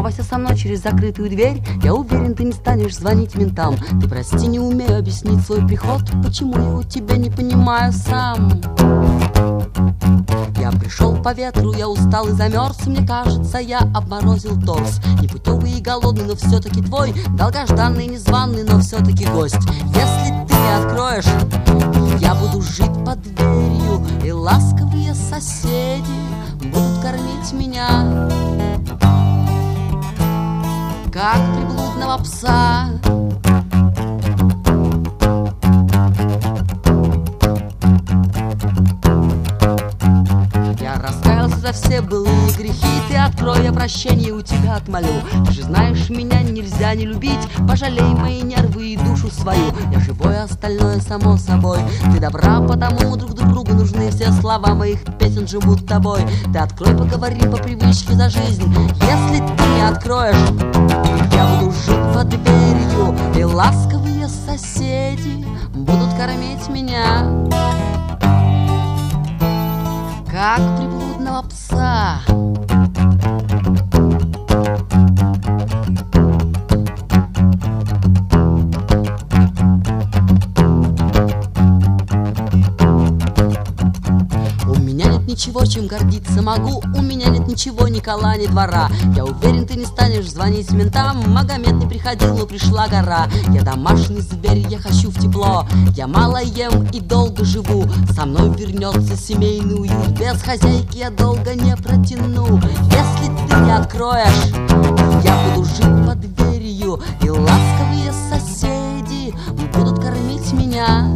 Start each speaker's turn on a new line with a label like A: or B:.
A: оставайся со мной через закрытую дверь. Я уверен, ты не станешь звонить ментам. Ты прости, не умею объяснить свой приход. Почему я у тебя не понимаю сам? Я пришел по ветру, я устал и замерз. Мне кажется, я обморозил торс. Непутевый и голодный, но все-таки твой. Долгожданный, незваный, но все-таки гость. Если ты не откроешь, я буду жить под дверью, и ласковые соседи будут кормить меня, как приблудного пса. Я раскаялся за все былые грехи. Ты открой, я прощение у тебя отмолю. Ты же знаешь, меня нельзя не любить. Пожалей мои нервы и душу свою. Я живой, остальное само собой. Ты добра, потому друг другу нужны. Все слова моих песен живут тобой. Ты открой, поговорим по привычке за жизнь. Если ты не откроешь, я буду жить под дверью, и ласковые соседи будут кормить меня, как приблудного пса. Ничего, чем гордиться могу. У меня нет ничего, ни кола, ни двора. Я уверен, ты не станешь звонить ментам. Магомед не приходил, но пришла гора. Я домашний зверь, я хочу в тепло. Я мало ем и долго живу. Со мной вернется семейный уют. Без хозяйки я долго не протяну. Если ты не откроешь, я буду жить под дверью, и ласковые соседи будут кормить меня,